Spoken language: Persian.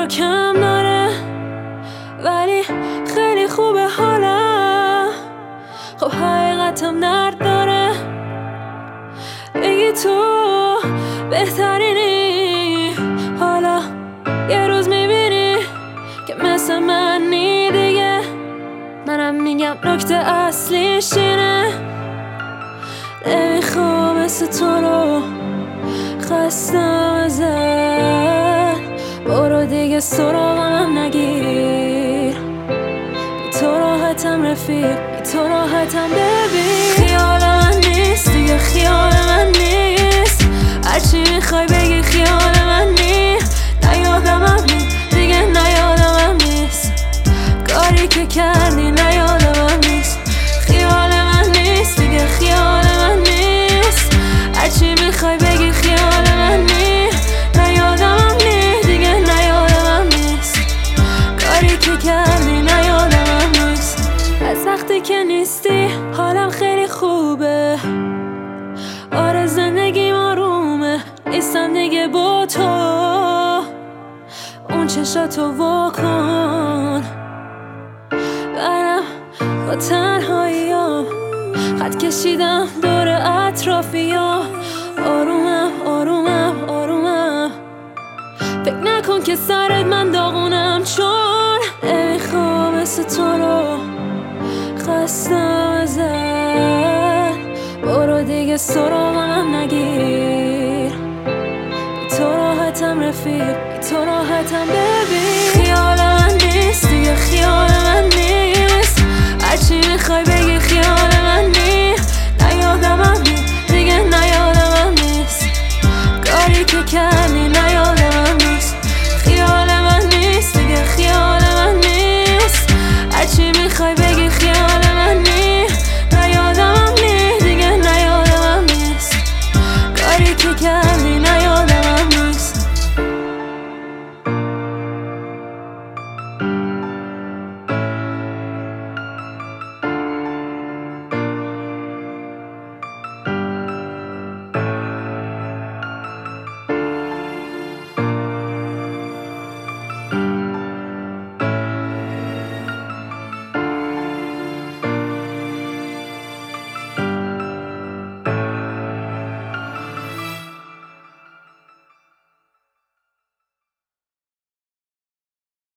رو کم داره، ولی خیلی خوبه حالم. خب حقیقتم درد داره، بگی تو بهترینی. حالا یه روز میبینی که مثل منی دیگه. منم میگم نکته اصلیش اینه، نمیخوام مثل تو رو خستم ازت. برو دیگه سراغم نگیر، بی تو راحتم رفیق، بی تو راحتم ببین. خیال من نیست دیگه، خیال من نیست. هرچی میخوای بگی خیال من نیست. نیادمم نیست دیگه، نیادمم نیست. کاری که کردی نیادمم نیست. خیال من نیست دیگه، خیال من نیست. هرچی میخوای بگی خیال من نیست. نیادمم نیست دیگه، نیادمم نیست. کاری که کردی نیادمم نیست. از وقتی که نیستی حالم خیلی خوبه. آره زندگیم آرومه، نیستم دیگه با تو. اون چشاتو واکن، برم با تنهاییام. خط کشیدم دور اطرافیام. آرومم آرومم آرومم. فکر نکن که سرت من داغونم، چون نمیخوام مثل تو رو خستم ازت. برو دیگه سراغم نگیر، بی تو راحتم رفیق، بی تو راحتم ببین. خیال من نیست دیگه، خیال من نیست. هرچی میخوای بگی خیال